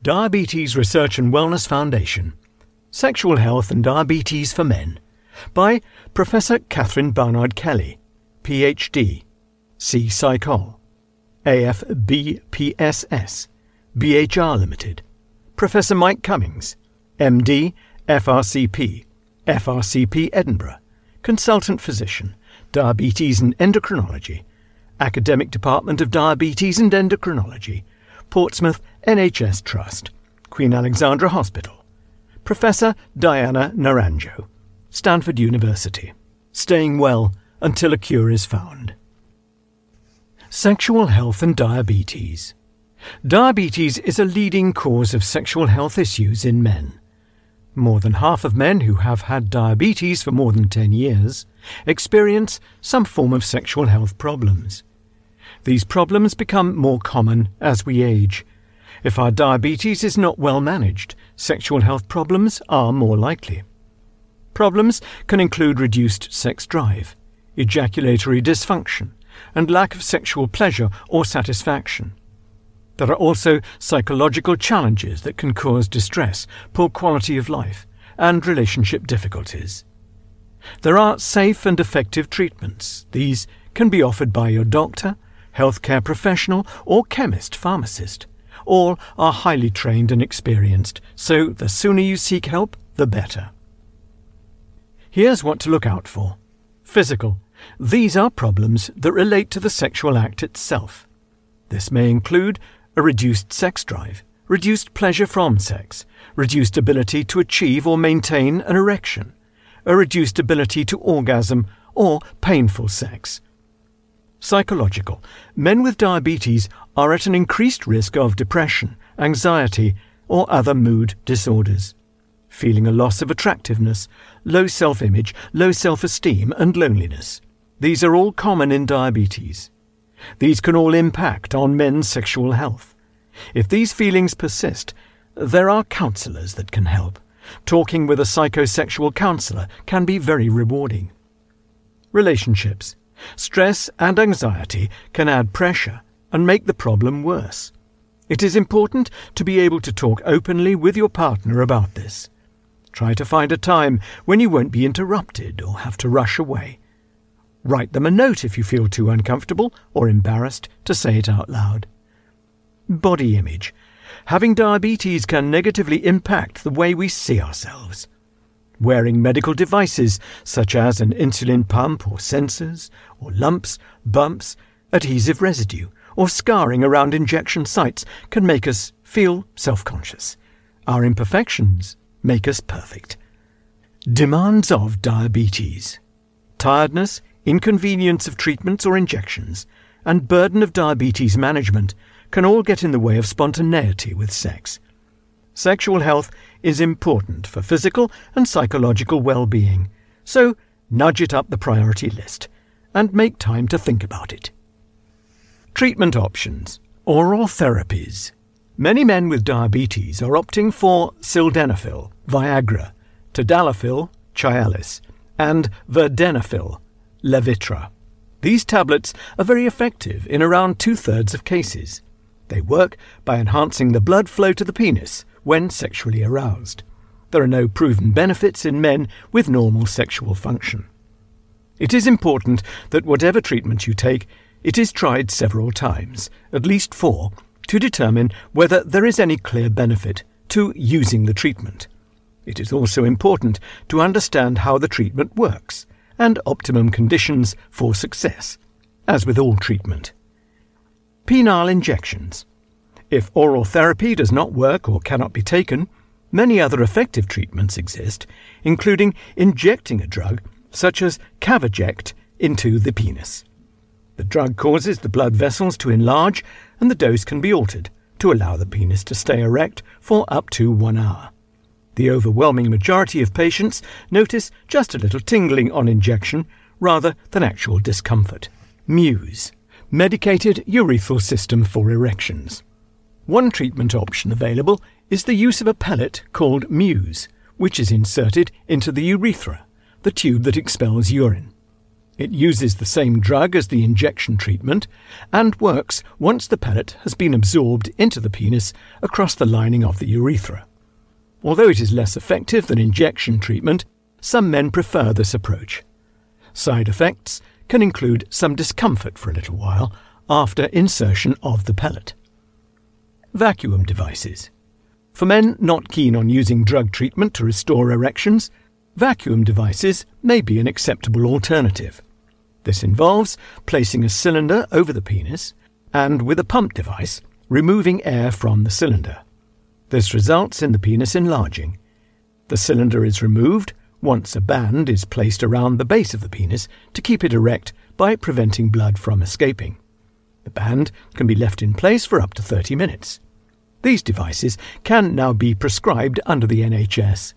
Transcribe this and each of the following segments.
Diabetes Research and Wellness Foundation, Sexual Health and Diabetes for Men, by Professor Catherine Barnard-Kelly, Ph.D., C. Psychol, AFBPSS, BHR Limited, Professor Mike Cummings, MD, FRCP, FRCP Edinburgh, Consultant Physician, Diabetes and Endocrinology, Academic Department of Diabetes and Endocrinology, Portsmouth NHS Trust, Queen Alexandra Hospital, Professor Diana Naranjo, Stanford University. Staying well until a cure is found. Sexual health and diabetes. Diabetes is a leading cause of sexual health issues in men. More than half of men who have had diabetes for more than 10 years experience some form of sexual health problems. These problems become more common as we age. If our diabetes is not well managed, sexual health problems are more likely. Problems can include reduced sex drive, ejaculatory dysfunction, and lack of sexual pleasure or satisfaction. There are also psychological challenges that can cause distress, poor quality of life, and relationship difficulties. There are safe and effective treatments. These can be offered by your doctor, healthcare professional, or chemist, pharmacist. All are highly trained and experienced, so the sooner you seek help, the better. Here's what to look out for. Physical. These are problems that relate to the sexual act itself. This may include a reduced sex drive, reduced pleasure from sex, reduced ability to achieve or maintain an erection, a reduced ability to orgasm, or painful sex. Psychological. Men with diabetes are at an increased risk of depression, anxiety, or other mood disorders. Feeling a loss of attractiveness, low self-image, low self-esteem, and loneliness. These are all common in diabetes. These can all impact on men's sexual health. If these feelings persist, there are counsellors that can help. Talking with a psychosexual counsellor can be very rewarding. Relationships. Stress and anxiety can add pressure and make the problem worse. It is important to be able to talk openly with your partner about this. Try to find a time when you won't be interrupted or have to rush away. Write them a note if you feel too uncomfortable or embarrassed to say it out loud. Body image. Having diabetes can negatively impact the way we see ourselves. Wearing medical devices such as an insulin pump or sensors, or lumps, bumps, adhesive residue, or scarring around injection sites can make us feel self-conscious. Our imperfections make us perfect. Demands of diabetes. Tiredness, inconvenience of treatments or injections, and burden of diabetes management can all get in the way of spontaneity with sex. Sexual health is important for physical and psychological well-being, so nudge it up the priority list and make time to think about it. Treatment options. Oral therapies. Many men with diabetes are opting for sildenafil, Viagra, tadalafil, Cialis, and vardenafil, Levitra. These tablets are very effective in around 2/3 of cases. They work by enhancing the blood flow to the penis when sexually aroused. There are no proven benefits in men with normal sexual function. It is important that whatever treatment you take, it is tried several times, at least 4, to determine whether there is any clear benefit to using the treatment. It is also important to understand how the treatment works and optimum conditions for success, as with all treatment. Penile injections. If oral therapy does not work or cannot be taken, many other effective treatments exist, including injecting a drug such as Cavaject into the penis. The drug causes the blood vessels to enlarge, and the dose can be altered to allow the penis to stay erect for up to 1 hour. The overwhelming majority of patients notice just a little tingling on injection rather than actual discomfort. Muse. Medicated urethral system for erections. One treatment option available is the use of a pellet called Muse, which is inserted into the urethra, the tube that expels urine. It uses the same drug as the injection treatment and works once the pellet has been absorbed into the penis across the lining of the urethra. Although it is less effective than injection treatment, some men prefer this approach. Side effects can include some discomfort for a little while after insertion of the pellet. Vacuum devices. For men not keen on using drug treatment to restore erections, vacuum devices may be an acceptable alternative. This involves placing a cylinder over the penis and, with a pump device, removing air from the cylinder. This results in the penis enlarging. The cylinder is removed once a band is placed around the base of the penis to keep it erect by preventing blood from escaping. The band can be left in place for up to 30 minutes. These devices can now be prescribed under the NHS.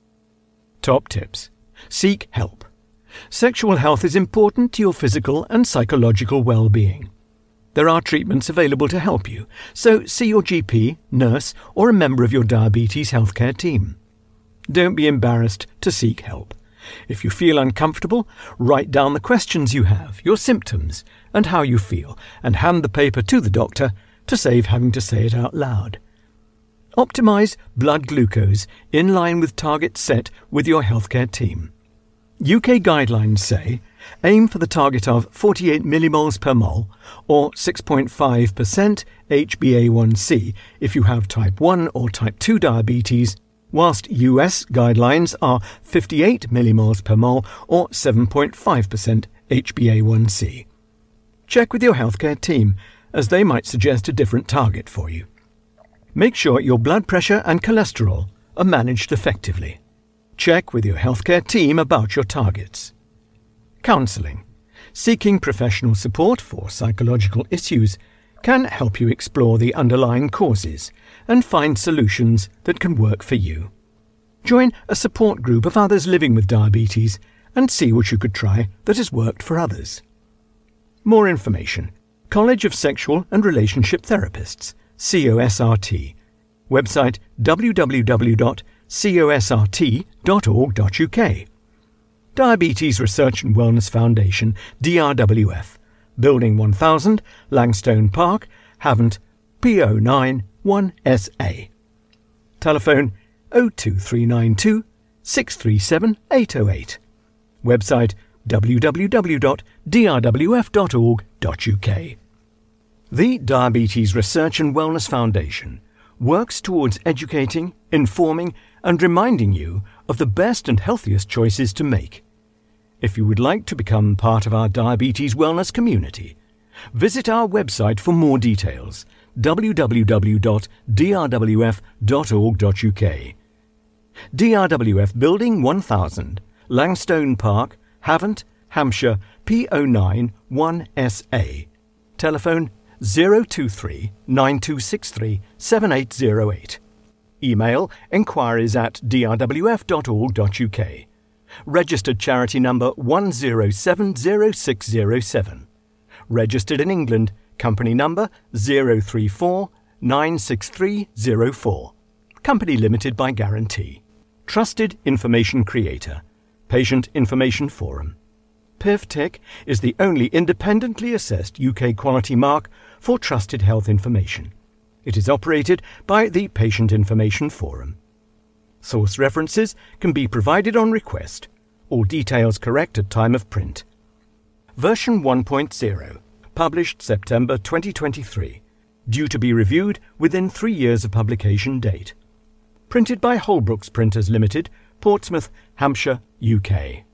Top tips. Seek help. Sexual health is important to your physical and psychological well-being. There are treatments available to help you, so see your GP, nurse, or a member of your diabetes healthcare team. Don't be embarrassed to seek help. If you feel uncomfortable, write down the questions you have, your symptoms, and how you feel, and hand the paper to the doctor to save having to say it out loud. Optimize blood glucose in line with targets set with your healthcare team. UK guidelines say aim for the target of 48 millimoles per mole or 6.5% HbA1c if you have type 1 or type 2 diabetes, whilst US guidelines are 58 millimoles per mole or 7.5% HbA1c. Check with your healthcare team, as they might suggest a different target for you. Make sure your blood pressure and cholesterol are managed effectively. Check with your healthcare team about your targets. Counselling. Seeking professional support for psychological issues can help you explore the underlying causes and find solutions that can work for you. Join a support group of others living with diabetes and see what you could try that has worked for others. More information. College of Sexual and Relationship Therapists, COSRT. Website www.cosrt.org.uk. Diabetes Research and Wellness Foundation, DRWF. Building 1000, Langstone Park, Havant, PO9 1SA. Telephone 02392 637 808. Website www.drwf.org.uk. The Diabetes Research and Wellness Foundation works towards educating, informing, and reminding you of the best and healthiest choices to make. If you would like to become part of our diabetes wellness community, visit our website for more details, www.drwf.org.uk. DRWF Building 1000, Langstone Park, Havant, Hampshire, PO9 1SA. Telephone 023 9263 7808. Email enquiries@drwf.org.uk. Registered charity number 1070607. Registered in England, company number 034-96304. Company limited by guarantee. Trusted information creator. Patient Information Forum. PIV-TIC is the only independently assessed UK quality mark for trusted health information. It is operated by the Patient Information Forum. Source references can be provided on request. All details correct at time of print. Version 1.0, published September 2023, due to be reviewed within 3 years of publication date. Printed by Holbrooks Printers Limited, Portsmouth, Hampshire, UK.